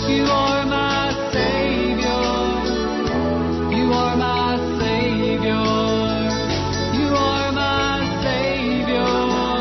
You are my Savior. You are my Savior. You are my Savior.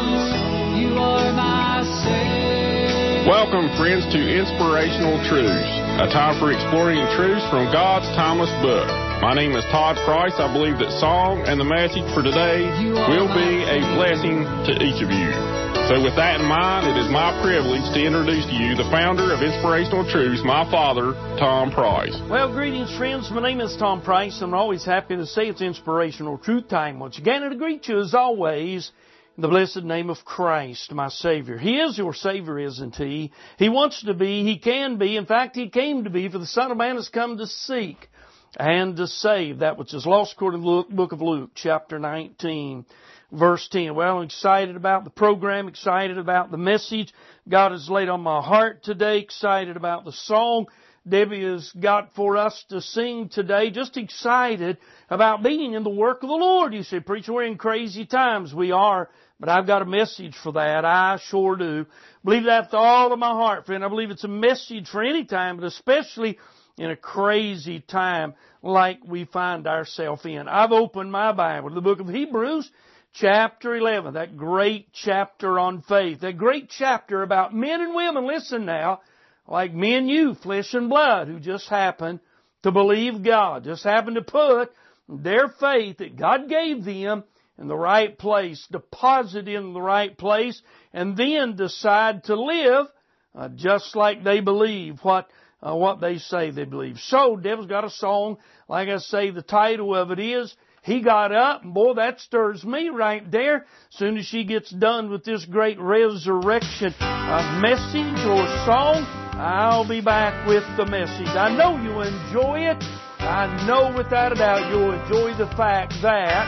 You are my Savior. Welcome, friends, to Inspirational Truths, a time for exploring truths from God's timeless book. My name is Todd Price. I believe that song and the message for today will be a blessing to each of you. So with that in mind, it is my privilege to introduce to you the founder of Inspirational Truths, my father, Tom Price. Well, greetings, friends. My name is Tom Price. I'm always happy to say it's Inspirational Truth Time once again, and to greet you as always in the blessed name of Christ, my Savior. He is your Savior, isn't He? He wants to be. He can be. In fact, He came to be, for the Son of Man has come to seek and to save that which is lost, according to the book of Luke, chapter 19, verse 10. Well, I'm excited about the program, excited about the message God has laid on my heart today, excited about the song Debbie has got for us to sing today, just excited about being in the work of the Lord. You say, preacher, we're in crazy times. We are, but I've got a message for that. I sure do. Believe that with all of my heart, friend. I believe it's a message for any time, but especially in a crazy time like we find ourselves in. I've opened my Bible to the book of Hebrews, chapter 11, that great chapter on faith, that great chapter about men and women, listen now, like me and you, flesh and blood, who just happen to believe God, just happen to put their faith that God gave them in the right place, deposit in the right place, and then decide to live just like they believe what they say they believe. So, Devil's got a song, like I say, the title of it is, He Got Up, and boy, that stirs me right there. As soon as she gets done with this great resurrection message or song, I'll be back with the message. I know you'll enjoy it. I know without a doubt you'll enjoy the fact that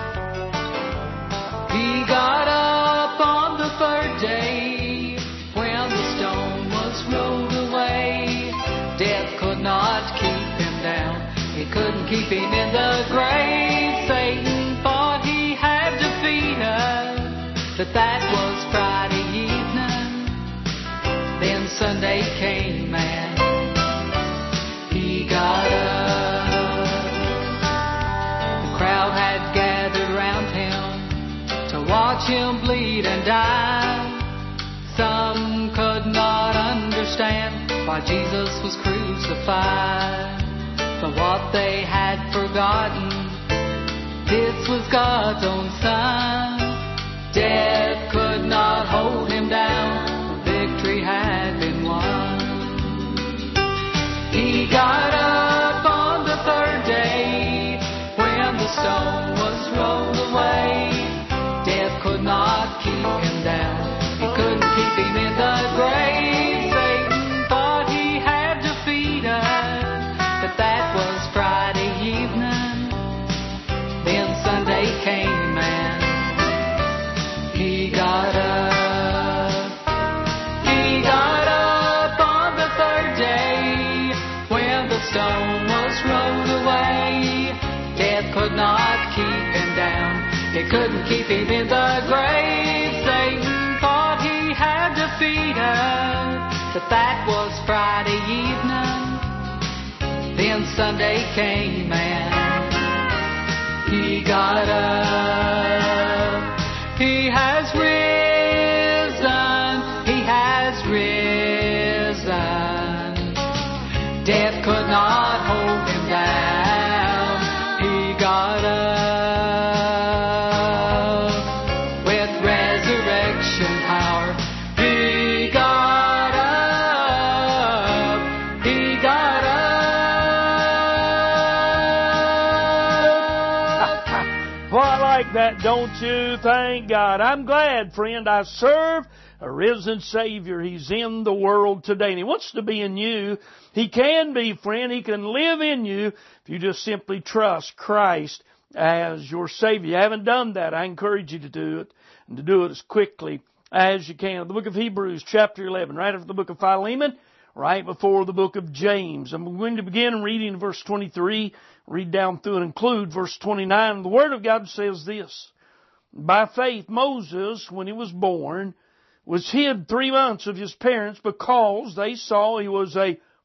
He got up on the third day when the stone was rolled away. Death could not keep him down. He couldn't keep him in the grave. Satan thought he had defeated, that was Friday evening. Then Sunday came and he got up. The crowd had gathered around him to watch him bleed and die. Some could not understand why Jesus was crucified. But what they had forgotten, this was God's own Son. Death could not hold him down. Victory had been won. He got up on the third day when the stone was rolled away. Death could not keep him down. He couldn't keep him in the grave. Satan thought he had defeated, but that was Friday evening. Then Sunday came and he got up. He got up on the third day when the stone was rolled away. Death could not keep him down. It couldn't keep him in the grave. Satan thought he had defeated, but that was Friday evening. Then Sunday came and he got up. He has risen. He has risen. Death could not hold him down. He got up with resurrection power. He got up. He got up. Well, I like that, don't you? Thank God. I'm glad, friend, I serve a risen Savior. He's in the world today, and He wants to be in you. He can be, friend. He can live in you if you just simply trust Christ as your Savior. You haven't done that, I encourage you to do it, and to do it as quickly as you can. The book of Hebrews, chapter 11, right after the book of Philemon, right before the book of James. I'm going to begin reading verse 23, read down through and include verse 29. The Word of God says this: By faith Moses, when he was born, was hid 3 months of his parents because they saw he was a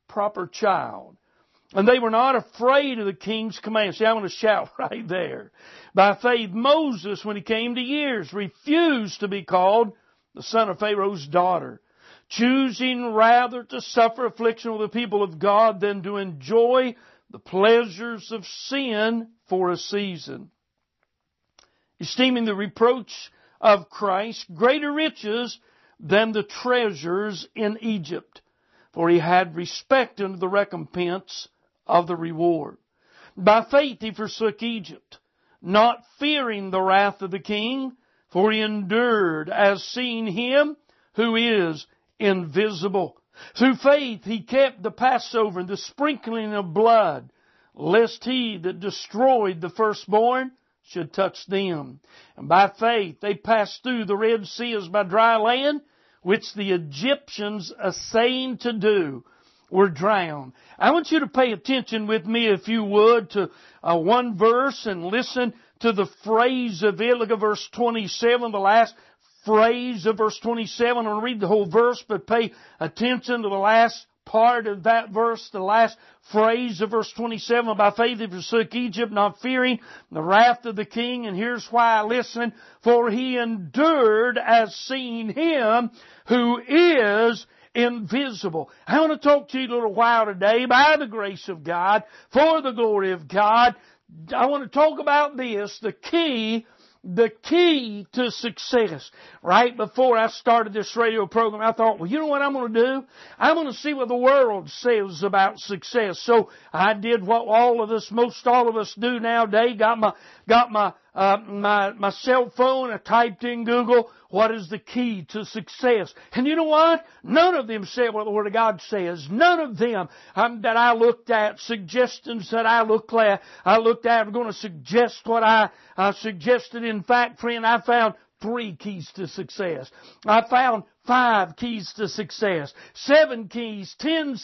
proper child. And they were not afraid of the king's command. See, I'm going to shout right there. By faith, Moses, when he came to years, refused to be called the son of Pharaoh's daughter, choosing rather to suffer affliction with the people of God than to enjoy the pleasures of sin for a season, esteeming the reproach of Christ greater riches than the treasures in Egypt, for he had respect unto the recompense of the reward. By faith he forsook Egypt, not fearing the wrath of the king, for he endured as seeing him who is invisible. Through faith he kept the Passover and the sprinkling of blood, lest he that destroyed the firstborn should touch them. And by faith they passed through the Red Sea as by dry land, which the Egyptians essaying to do were drowned. I want you to pay attention with me, if you would, to one verse and listen to the phrase of it. Look at verse 27, the last phrase of verse 27. I'm going to read the whole verse, but pay attention to the last part of that verse, the last phrase of verse 27. By faith he forsook Egypt, not fearing the wrath of the king. And here's why I listen. For he endured as seeing him who is invisible. I want to talk to you a little while today, by the grace of God, for the glory of God. I want to talk about this, the key to success. Right before I started this radio program, I thought, well, you know what I'm going to do? I'm going to see what the world says about success. So I did what most all of us do nowadays. Got my cell phone. I typed in Google, what is the key to success? And you know what? None of them said what the Word of God says. None of them that I looked at, suggestions that I looked at, are going to suggest what I suggested. In fact, friend, I found 3 keys to success. I found 5 keys to success, 7 keys, 10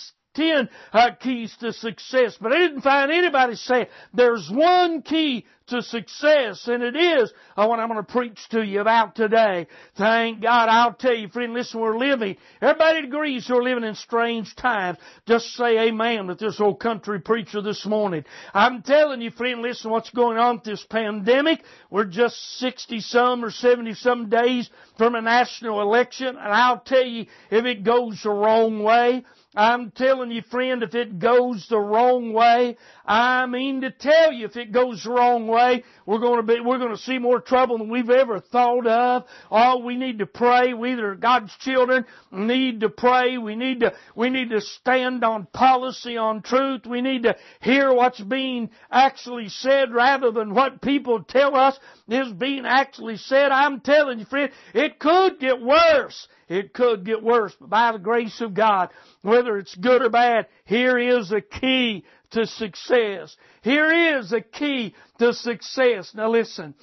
keys to success. But I didn't find anybody saying there's one key to success, and it is what I'm going to preach to you about today. Thank God. I'll tell you, friend, listen, everybody agrees we're living in strange times. Just say amen with this old country preacher this morning. I'm telling you, friend, listen, what's going on with this pandemic. We're just 60-some or 70-some days from a national election, and I'll tell you, if it goes the wrong way, I'm telling you, friend, if it goes the wrong way, I mean to tell you, if it goes the wrong way, we're going to see more trouble than we've ever thought of. Oh, we need to pray. We that are God's children need to pray. We need to stand on policy, on truth. We need to hear what's being actually said rather than what people tell us is being actually said. I'm telling you, friend, it could get worse. It could get worse, but by the grace of God, whether it's good or bad, here is a key to success. Here is a key to success. Now listen,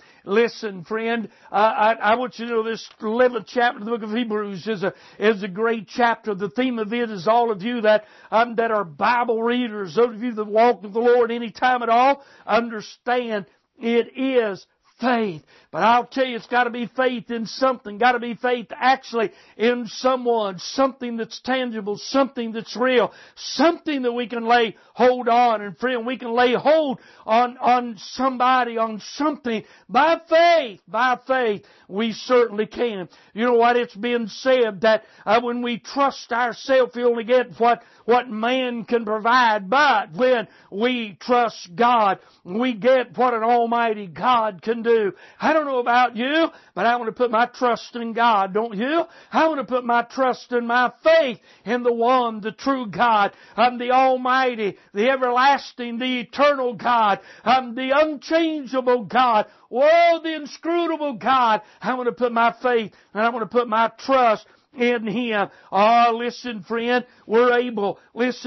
friend. I want you to know this 11th chapter of the book of Hebrews is a great chapter. The theme of it is all of you that are Bible readers, those of you that walk with the Lord any time at all, understand it is faith. But I'll tell you, it's got to be faith in something. Got to be faith actually in someone. Something that's tangible. Something that's real. Something that we can lay hold on. And friend, we can lay hold on somebody, on something. By faith. By faith, we certainly can. You know what? It's been said that when we trust ourselves, we only get what man can provide. But when we trust God, we get what an almighty God can do. I don't know about you, but I want to put my trust in God, don't you? I want to put my trust and my faith in the one, the true God. The almighty, the everlasting, the eternal God. The unchangeable God. Oh, the inscrutable God. I want to put my faith and I want to put my trust in Him. Oh, listen, friend, we're able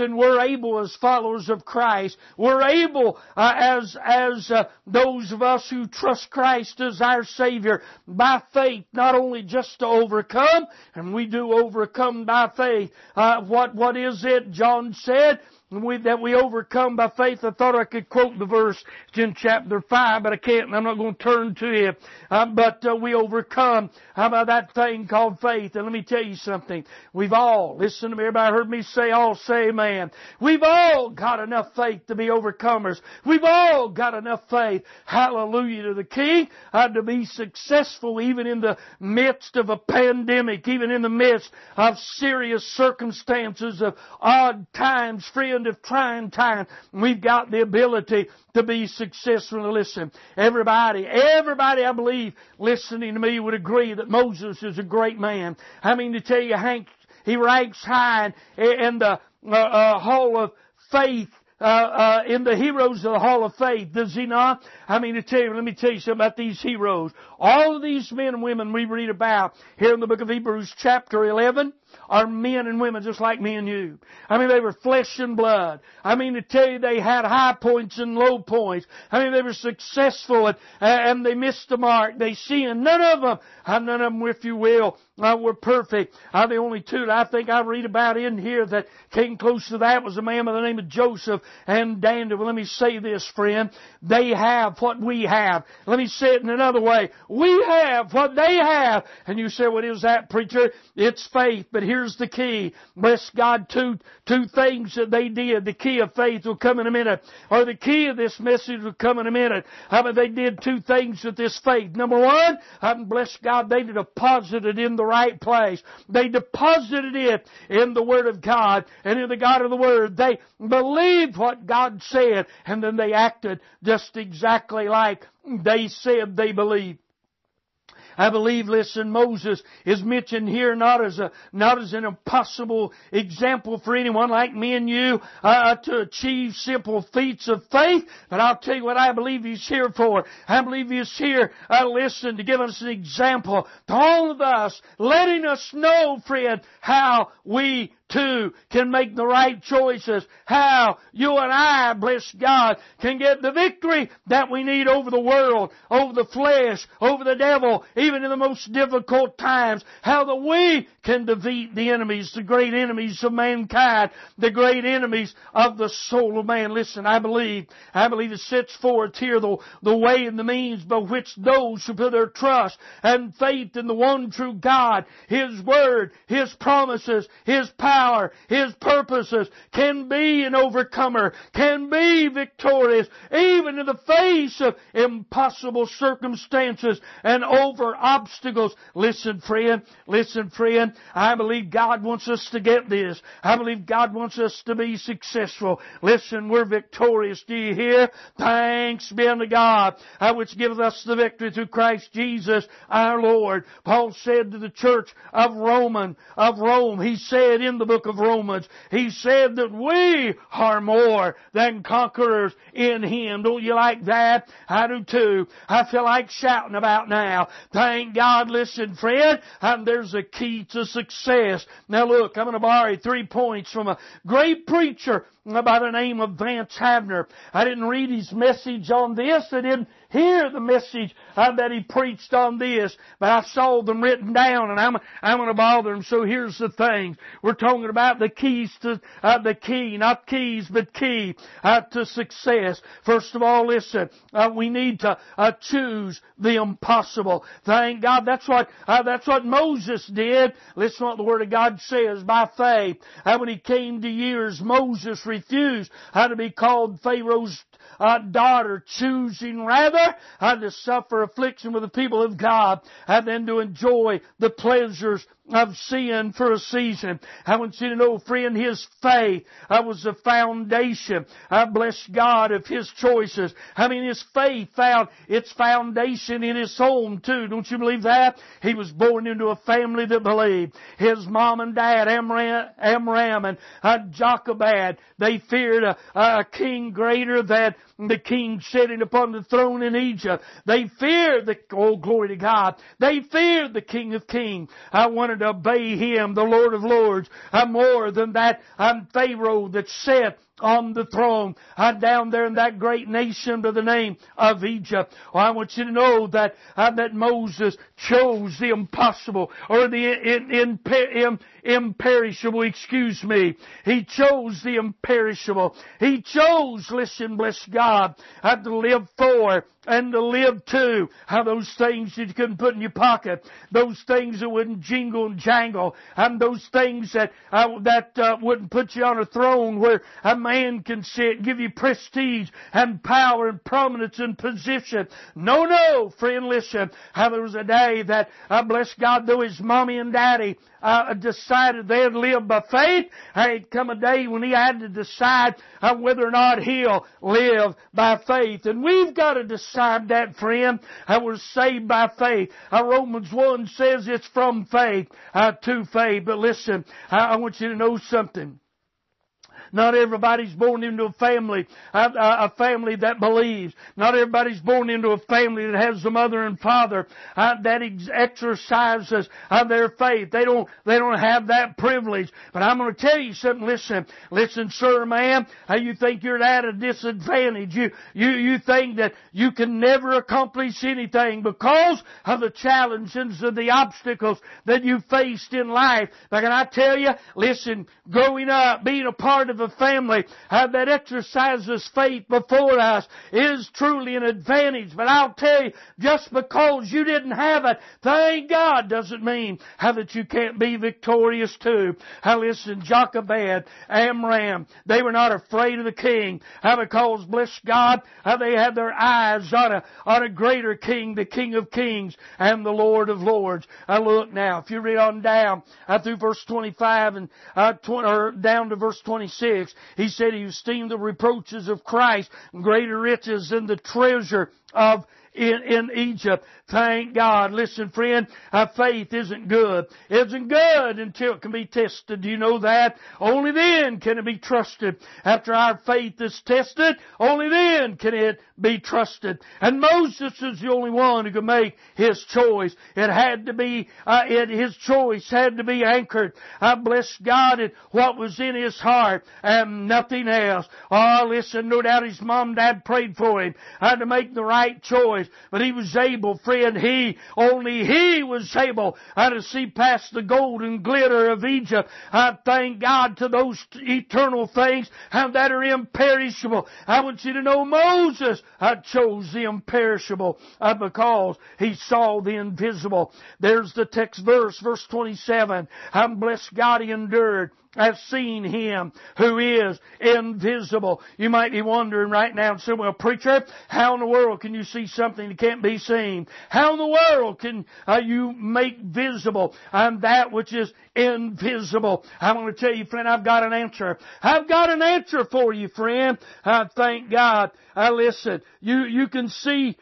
as followers of Christ. We're able as those of us who trust Christ as our Savior by faith, not only just to overcome, and we do overcome by faith. What is it? John said, that we overcome by faith. I thought I could quote the verse. It's in chapter 5, but I can't, and I'm not going to turn to it. But we overcome by that thing called faith. And let me tell you something. We've all, listen to me, everybody heard me say, all say amen. We've all got enough faith to be overcomers. We've all got enough faith, hallelujah to the King, to be successful even in the midst of a pandemic, even in the midst of serious circumstances, of odd times, friend, of trying times. We've got the ability to be successful. Listen, everybody, I believe, listening to me would agree that Moses is a great man. I mean, to tell you, Hank, he ranks high in the Hall of Faith, in the heroes of the Hall of Faith, does he not? I mean, let me tell you something about these heroes. All of these men and women we read about here in the book of Hebrews chapter 11 are men and women just like me and you. I mean, they were flesh and blood. I mean, to tell you, they had high points and low points. I mean, they were successful and they missed the mark. They sinned. None of them, if you will, were perfect. The only two that I think I read about in here that came close to that was a man by the name of Joseph and Daniel. Well, let me say this, friend. They have what we have. Let me say it in another way. We have what they have. And you say, what is that, preacher? It's faith. But here's the key. Bless God, two things that they did. The key of faith will come in a minute. Or the key of this message will come in a minute. They did two things with this faith. Number one, bless God, they deposited in the right place. They deposited it in the Word of God and in the God of the Word. They believed what God said, and then they acted just exactly like they said they believed. I believe, listen, Moses is mentioned here not as an impossible example for anyone like me and you to achieve simple feats of faith. But I'll tell you what I believe he's here for. I believe he's here, listen, to give us an example to all of us, letting us know, friend, how we too can make the right choices. How you and I, bless God, can get the victory that we need over the world, over the flesh, over the devil, even in the most difficult times. How that we can defeat the enemies, the great enemies of mankind, the great enemies of the soul of man. Listen, I believe it sets forth here the way and the means by which those who put their trust and faith in the one true God, His Word, His promises, His power, His purposes, can be an overcomer, can be victorious, even in the face of impossible circumstances and over obstacles. Listen, friend, I believe God wants us to get this. I believe God wants us to be successful. Listen, we're victorious. Do you hear? Thanks be unto God, which giveth us the victory through Christ Jesus our Lord. Paul said to the church of Rome, he said in the book of Romans, he said that we are more than conquerors in Him. Don't you like that? I do too. I feel like shouting about now. Thank God. Listen, friend, there's a key to success. Now look, I'm going to borrow 3 points from a great preacher by the name of Vance Havner. I didn't read his message on this. I didn't hear the message that he preached on this, but I saw them written down, and I'm going to bother them. So here's the thing. We're talking about the keys to the key, not keys, but key to success. First of all, listen, we need to choose the impossible. Thank God. That's what Moses did. Listen to what the Word of God says. By faith, when he came to years, Moses refused to be called Pharaoh's daughter, choosing rather to suffer affliction with the people of God than to enjoy the pleasures of sin for a season. I want you to know, friend, his faith was the foundation, bless God, of his choices. I mean, his faith found its foundation in his home too. Don't you believe that? He was born into a family that believed. His mom and dad, Amram and Jochebed, they feared a king greater than the king sitting upon the throne in Egypt. They feared glory to God. They feared the King of Kings. I wanted to obey Him, the Lord of Lords. More than that, Pharaoh that's set on the throne, down there in that great nation by the name of Egypt. I want you to know that Moses chose the impossible, or the imperishable, He chose the imperishable. He chose, listen, bless God, to live for and to live to. Those things that you couldn't put in your pocket, those things that wouldn't jingle and jangle, and those things that wouldn't put you on a throne where a man can sit, give you prestige and power and prominence and position. No, friend, listen. There was a day that, bless God, though his mommy and daddy decided they'd live by faith, there'd come a day when he had to decide whether or not he'll live by faith. And we've got to decide that, friend. We're saved by faith. Romans 1 says it's from faith to faith. But listen, I want you to know something. Not everybody's born into a family that believes. Not everybody's born into a family that has a mother and father that exercises their faith. They don't have that privilege. But I'm going to tell you something. Listen, sir, ma'am. You think you're at a disadvantage. You think that you can never accomplish anything because of the challenges of the obstacles that you faced in life. But can I tell you? Listen, growing up, being a part of a family that exercises faith before us is truly an advantage. But I'll tell you, just because you didn't have it, thank God, doesn't mean that you can't be victorious too. Listen, Jochebed, Amram, they were not afraid of the king because, bless God, they had their eyes on a greater king, the King of Kings and the Lord of Lords. Look now, if you read on down through verse 25 and down to verse 26, he said he esteemed the reproaches of Christ greater riches than the treasure of in Egypt. Thank God. Listen, friend, faith isn't good. It isn't good until it can be tested. Do you know that? Only then can it be trusted. After our faith is tested, only then can it be trusted. And Moses is the only one who could make his choice. It had to be, his choice had to be anchored, bless God, in what was in his heart and nothing else. Listen, no doubt his mom and dad prayed for him to make the right choice. But he was able, friend, only he was able to see past the gold and glitter of Egypt. Thank God to those eternal things that are imperishable. I want you to know Moses chose the imperishable because he saw the invisible. There's the text verse, verse 27. Bless God, he endured. I've seen Him who is invisible. You might be wondering right now and say, well, preacher, how in the world can you see something that can't be seen? How in the world can you make visible that which is invisible? I want to tell you, friend, I've got an answer. I've got an answer for you, friend. Thank God. Listen, you can see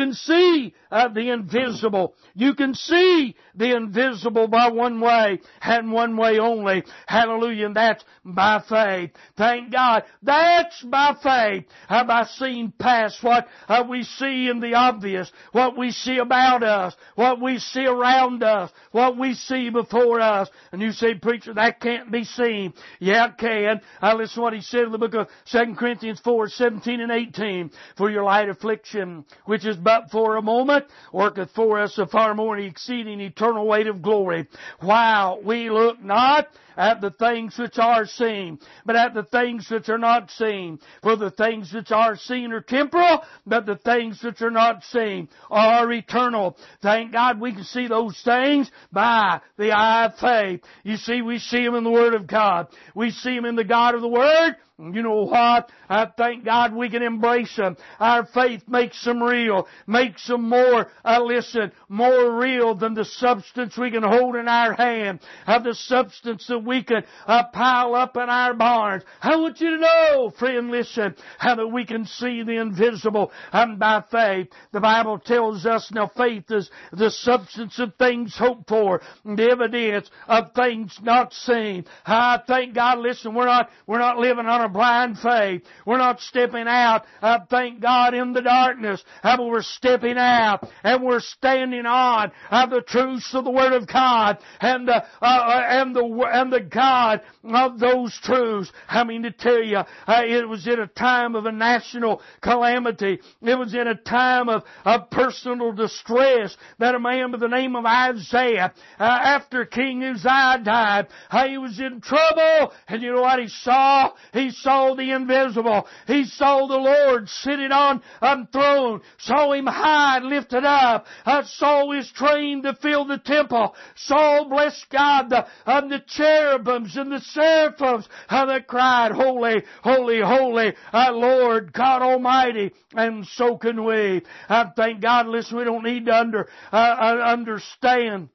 the invisible. You can see the invisible by one way and one way only. Hallelujah. And that's by faith. Thank God. That's by faith. By seeing past what we see in the obvious, what we see about us, what we see around us, what we see before us. And you say, preacher, that can't be seen. Yeah, it can. Listen to what he said in the book of 2 Corinthians 4, 17 and 18. For your light affliction, which is but for a moment, worketh for us a far more exceeding eternal weight of glory. While we look not at the things which are seen, but at the things which are not seen. For the things which are seen are temporal, but the things which are not seen are eternal. Thank God we can see those things by the eye of faith. You see, we see them in the Word of God. We see them in the God of the Word. You know what? I thank God we can embrace them. Our faith makes them real. Makes them more real than the substance we can hold in our hand. The substance that we can pile up in our barns. I want you to know, friend, listen, how that we can see the invisible by faith. The Bible tells us now faith is the substance of things hoped for, the evidence of things not seen. I thank God, listen, we're not living on a blind faith. We're not stepping out, thank God, in the darkness. But we're stepping out and we're standing on the truths of the Word of God and the God of those truths. I mean to tell you, it was in a time of a national calamity. It was in a time of personal distress that a man by the name of Isaiah, after King Uzziah died, he was in trouble. And you know what he saw? He saw the invisible. He saw the Lord sitting on a throne. Saw Him high and lifted up. Saw His train to fill the temple. Saw, bless God, the cherubims and the seraphims that cried, Holy, holy, holy, Lord God Almighty. And so can we. Thank God, listen, we don't need to understand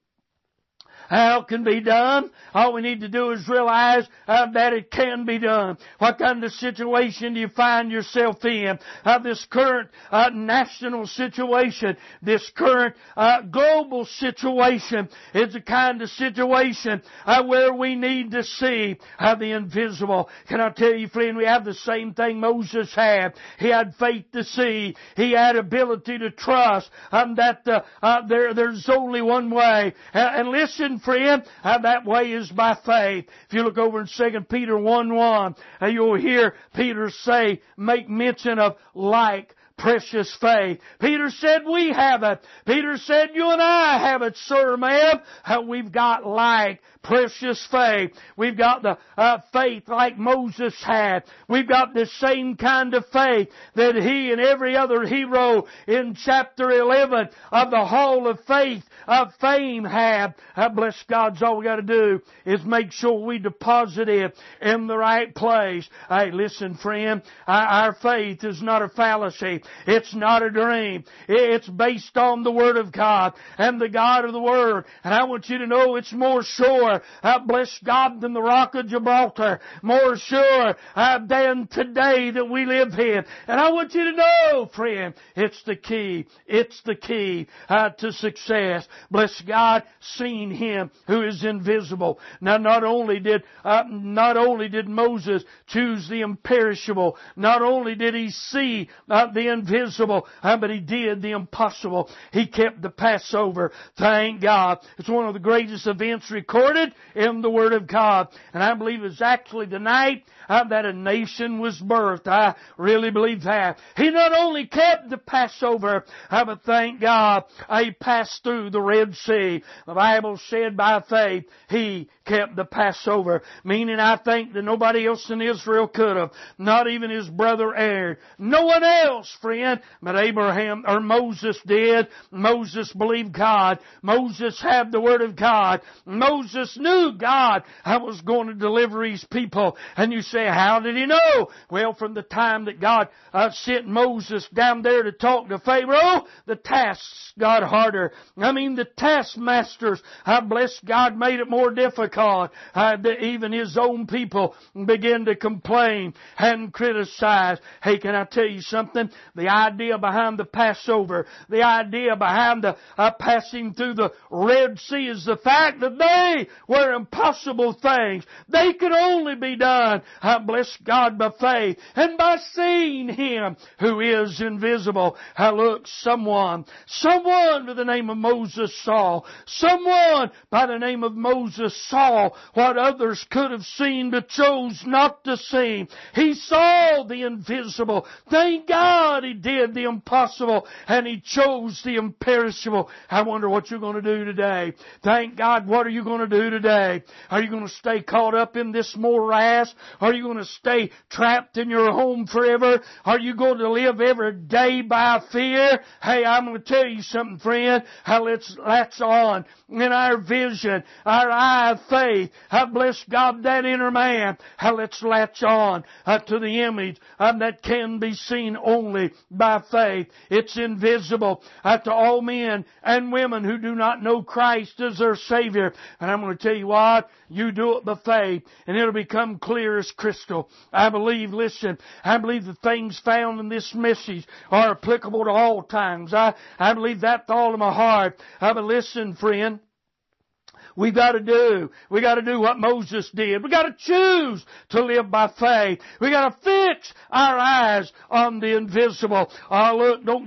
how it can be done. All we need to do is realize that it can be done. What kind of situation do you find yourself in? This current national situation, this current global situation is the kind of situation where we need to see the invisible. Can I tell you, friend, we have the same thing Moses had. He had faith to see. He had ability to trust that there's only one way. And listen, friend, that way is by faith. If you look over in 2 Peter 1:1, you'll hear Peter say, make mention of like precious faith. Peter said, we have it. Peter said, you and I have it, sir, ma'am. We've got like precious faith. We've got the faith like Moses had. We've got the same kind of faith that he and every other hero in chapter 11 of the Hall of Faith of Fame had. Bless God, all we got to do is make sure we deposit it in the right place. Hey, listen, friend, our faith is not a fallacy. It's not a dream. It's based on the Word of God and the God of the Word. And I want you to know it's more sure, bless God, than the Rock of Gibraltar. More sure than today that we live in. And I want you to know, friend, it's the key. It's the key to success. Bless God, seeing Him who is invisible. Now, not only did Moses choose the imperishable, not only did he see the invisible, but he did the impossible. He kept the Passover. Thank God. It's one of the greatest events recorded in the Word of God. And I believe it's actually the night that a nation was birthed. I really believe that. He not only kept the Passover, but thank God, he passed through the Red Sea. The Bible said by faith, he kept the Passover. Meaning, I think that nobody else in Israel could have. Not even his brother Aaron. No one else, friend, but Abraham or Moses did. Moses believed God. Moses had the Word of God. Moses knew God was going to deliver His people. And you say, how did he know? Well, from the time that God sent Moses down there to talk to Pharaoh, the tasks got harder. I mean, the taskmasters, bless God, made it more difficult. Even His own people began to complain and criticize. Hey, can I tell you something? The idea behind the Passover, the idea behind the passing through the Red Sea is the fact that they were impossible things. They could only be done, bless God, by faith and by seeing Him who is invisible. Look, someone by the name of Moses saw. Someone by the name of Moses saw what others could have seen but chose not to see. He saw the invisible. Thank God he did the impossible and he chose the imperishable. I wonder what you're going to do today. Thank God, what are you going to do today? Are you going to stay caught up in this morass? Are you going to stay trapped in your home forever? Are you going to live every day by fear? Hey, I'm going to tell you something, friend. Let's latch on in our vision, our eye of faith. Bless God, that inner man. Let's latch on to the image that can be seen only by faith. It's invisible to all men and women who do not know Christ as their Savior. And I'm going to tell you what, you do it by faith and it'll become clear as crystal. I believe the things found in this message are applicable to all times. I believe that with all of my heart. But listen, friend, we've got to do. We've got to do what Moses did. We've got to choose to live by faith. We've got to fix our eyes on the invisible. Oh, look, don't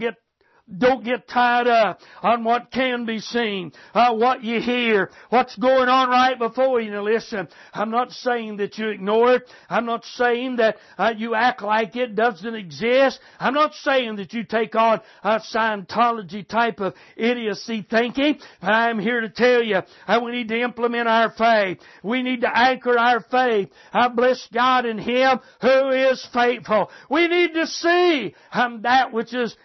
get tied up on what can be seen, what you hear, what's going on right before you. Now listen, I'm not saying that you ignore it. I'm not saying that you act like it doesn't exist. I'm not saying that you take on a Scientology type of idiocy thinking. But I'm here to tell you we need to implement our faith. We need to anchor our faith. I bless God in Him who is faithful. We need to see that which is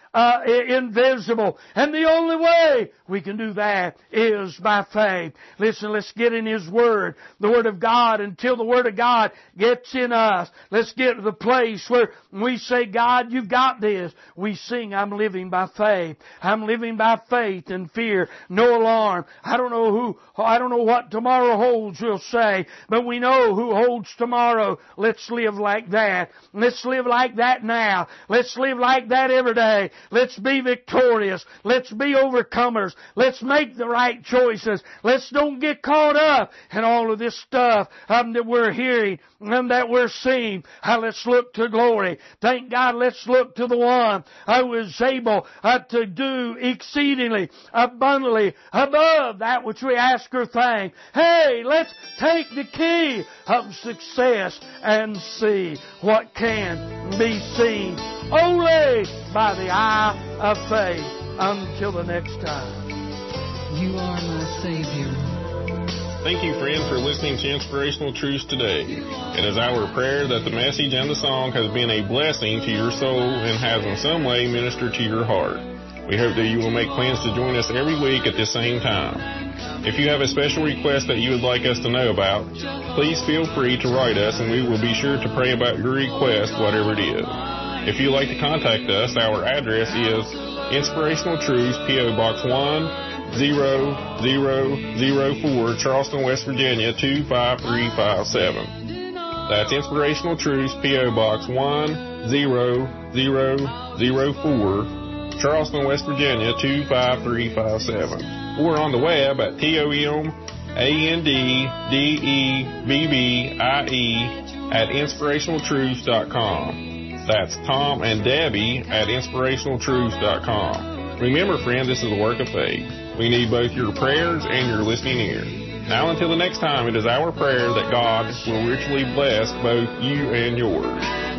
invisible. And the only way we can do that is by faith. Listen, let's get in His Word, the Word of God, until the Word of God gets in us. Let's get to the place where we say, God, You've got this. We sing, I'm living by faith. I'm living by faith and fear. No alarm. I don't know what tomorrow holds, we'll say, but we know who holds tomorrow. Let's live like that. Let's live like that now. Let's live like that every day. Let's be victorious. Let's be overcomers. Let's make the right choices. Let's don't get caught up in all of this stuff that we're hearing and that we're seeing. Let's look to glory. Thank God, let's look to the one who is able to do exceedingly, abundantly, above that which we ask or think. Hey, let's take the key of success and see what can be seen only by the eye of faith. Until the next time. You are my Savior. Thank you, friend, for listening to Inspirational Truths today. It is our prayer that the message and the song has been a blessing to your soul and has in some way ministered to your heart. We hope that you will make plans to join us every week at the same time. If you have a special request that you would like us to know about, please feel free to write us and we will be sure to pray about your request, whatever it is. If you'd like to contact us, our address is Inspirational Truths, P.O. Box 10004, Charleston, West Virginia, 25357. That's Inspirational Truths, P.O. Box 10004, Charleston, West Virginia, 25357. Or on the web at TOMANDEBBIE@InspirationalTruths.com. That's Tom and Debbie at InspirationalTruths.com. Remember, friend, this is a work of faith. We need both your prayers and your listening ear. Now, until the next time, it is our prayer that God will richly bless both you and yours.